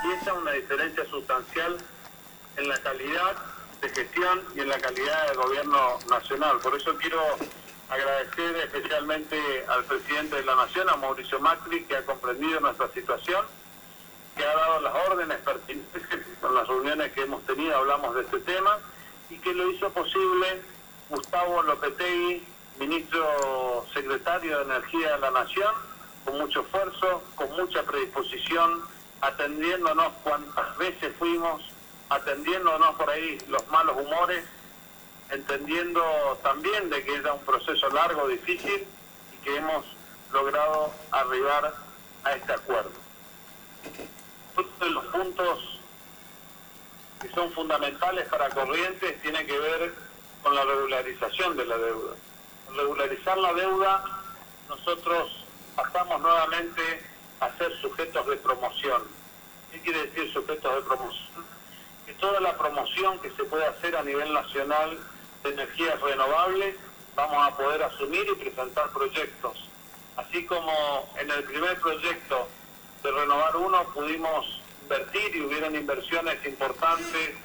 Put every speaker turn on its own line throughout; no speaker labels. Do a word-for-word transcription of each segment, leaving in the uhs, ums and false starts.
Y esa es una diferencia sustancial en la calidad de gestión y en la calidad del gobierno nacional. Por eso quiero agradecer especialmente al presidente de la Nación, a Mauricio Macri, que ha comprendido nuestra situación, que ha dado las órdenes pertinentes. Con las reuniones que hemos tenido hablamos de este tema, y que lo hizo posible Gustavo Lopetegui, ministro secretario de Energía de la Nación, con mucho esfuerzo, con mucha predisposición, atendiéndonos cuantas veces fuimos, atendiéndonos por ahí los malos humores, entendiendo también de que era un proceso largo, difícil, y que hemos logrado arribar a este acuerdo. Uno de los puntos que son fundamentales para Corrientes tiene que ver con la regularización de la deuda. Al regularizar la deuda, nosotros pasamos nuevamente a ser sujetos de promoción. ¿Qué quiere decir sujetos de promoción? Que toda la promoción que se puede hacer a nivel nacional de energías renovables, vamos a poder asumir y presentar proyectos. Así como en el primer proyecto de Renovar uno pudimos invertir y hubieron inversiones importantes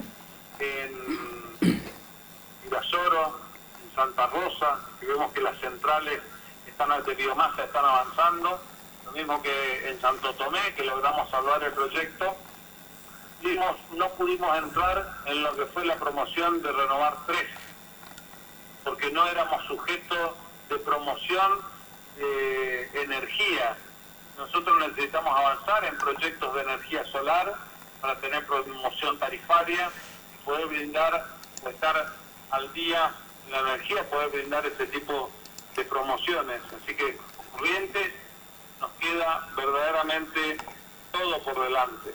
en Virasoro, en Santa Rosa, y vemos que las centrales están de biomasa están avanzando, lo mismo que en Santo Tomé, que logramos salvar el proyecto. Dimos, no pudimos entrar en lo que fue la promoción de Renovar tres, porque no éramos sujetos de promoción de energía. Nosotros necesitamos avanzar en proyectos de energía solar para tener promoción tarifaria y poder brindar, o estar al día en la energía, poder brindar ese tipo de promociones. Así que Corrientes nos queda verdaderamente todo por delante.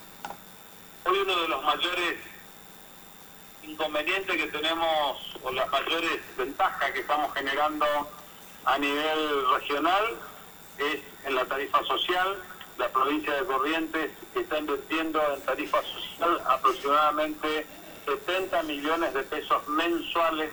Hoy uno de los mayores inconvenientes que tenemos, o las mayores ventajas que estamos generando a nivel regional, es en la tarifa social. La provincia de Corrientes está invirtiendo en tarifa social aproximadamente setenta millones de pesos mensuales,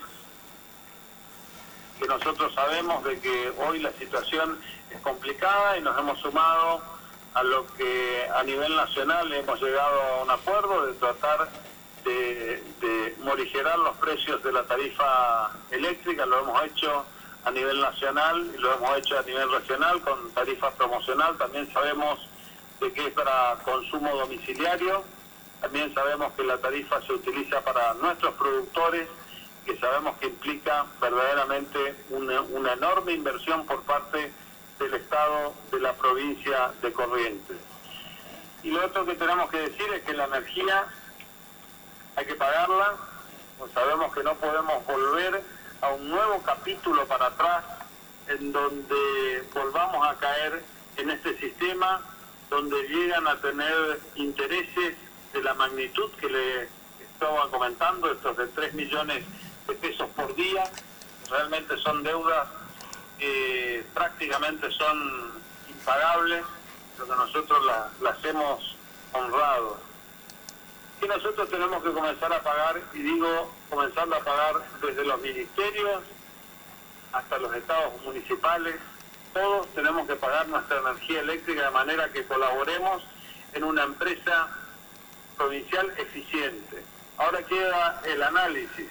que nosotros sabemos de que hoy la situación es complicada y nos hemos sumado a lo que a nivel nacional hemos llegado a un acuerdo de tratar de, de morigerar los precios de la tarifa eléctrica. Lo hemos hecho a nivel nacional y lo hemos hecho a nivel regional con tarifa promocional. También sabemos de que es para consumo domiciliario. También sabemos que la tarifa se utiliza para nuestros productores, que sabemos que implica verdaderamente una, una enorme inversión por parte del Estado de la provincia de Corrientes. Y lo otro que tenemos que decir es que la energía hay que pagarla, pues sabemos que no podemos volver a un nuevo capítulo para atrás en donde volvamos a caer en este sistema donde llegan a tener intereses de la magnitud que le estaba comentando, estos de tres millones de pesos por día. Realmente son deudas que prácticamente son impagables, pero que nosotros las, las hemos honrado. Que nosotros tenemos que comenzar a pagar, y digo comenzando a pagar desde los ministerios hasta los estados municipales. Todos tenemos que pagar nuestra energía eléctrica de manera que colaboremos en una empresa provincial eficiente. Ahora queda el análisis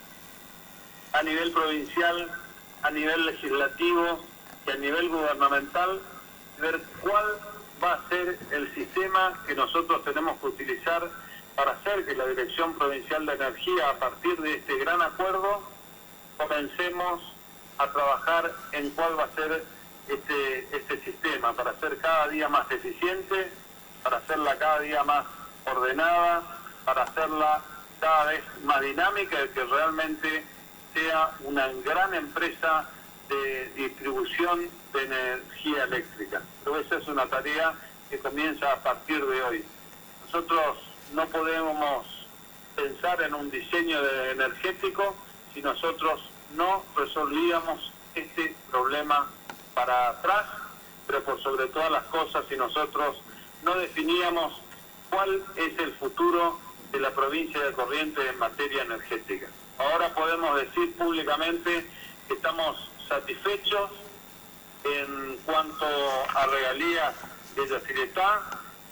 a nivel provincial, a nivel legislativo y a nivel gubernamental, ver cuál va a ser el sistema que nosotros tenemos que utilizar para hacer que la Dirección Provincial de Energía, a partir de este gran acuerdo, comencemos a trabajar en cuál va a ser este, este sistema, para ser cada día más eficiente, para hacerla cada día más ordenada, para hacerla cada vez más dinámica y que realmente sea una gran empresa de distribución de energía eléctrica. Pero esa es una tarea que comienza a partir de hoy. Nosotros no podemos pensar en un diseño de energético si nosotros no resolvíamos este problema para atrás, pero por sobre todas las cosas, si nosotros no definíamos cuál es el futuro de la provincia de Corrientes en materia energética. Ahora podemos decir públicamente que estamos satisfechos en cuanto a regalías de Yacyretá,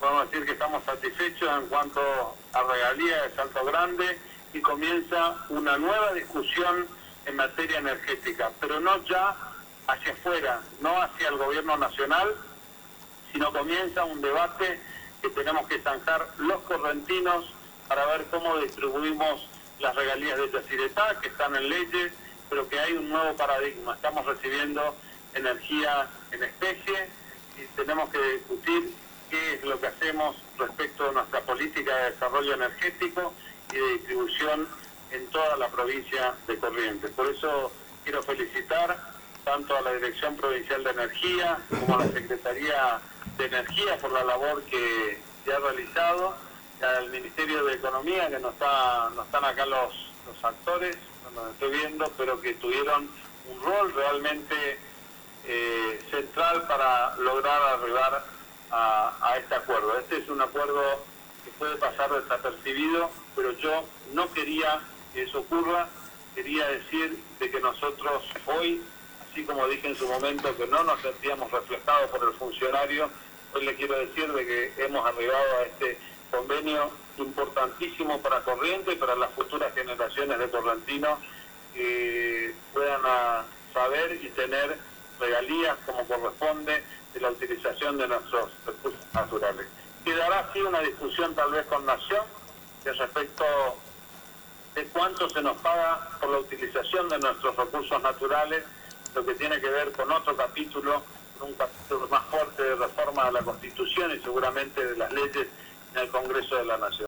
podemos decir que estamos satisfechos en cuanto a regalías de Salto Grande y comienza una nueva discusión en materia energética, pero no ya hacia afuera, no hacia el gobierno nacional, sino comienza un debate que tenemos que zanjar los correntinos para ver cómo distribuimos las regalías de Yacyretá, que están en leyes, pero que hay un nuevo paradigma. Estamos recibiendo energía en especie y tenemos que discutir qué es lo que hacemos respecto a nuestra política de desarrollo energético y de distribución en toda la provincia de Corrientes. Por eso quiero felicitar tanto a la Dirección Provincial de Energía como a la Secretaría de Energía por la labor que, que ha realizado, y al Ministerio de Economía, que no, está, no están acá los, los actores, no los estoy viendo, pero que tuvieron un rol realmente eh, central para lograr arribar a, a este acuerdo. Este es un acuerdo que puede pasar desapercibido, pero yo no quería que eso ocurra. Quería decir de que nosotros hoy, así como dije en su momento que no nos sentíamos reflejados por el funcionario, hoy le quiero decir de que hemos arribado a este convenio importantísimo para Corrientes y para las futuras generaciones de correntinos que puedan a saber y tener regalías como corresponde de la utilización de nuestros recursos naturales. Quedará así una discusión tal vez con Nación de respecto de cuánto se nos paga por la utilización de nuestros recursos naturales, lo que tiene que ver con otro capítulo, un capítulo más fuerte de reforma a la Constitución y seguramente de las leyes en el Congreso de la Nación.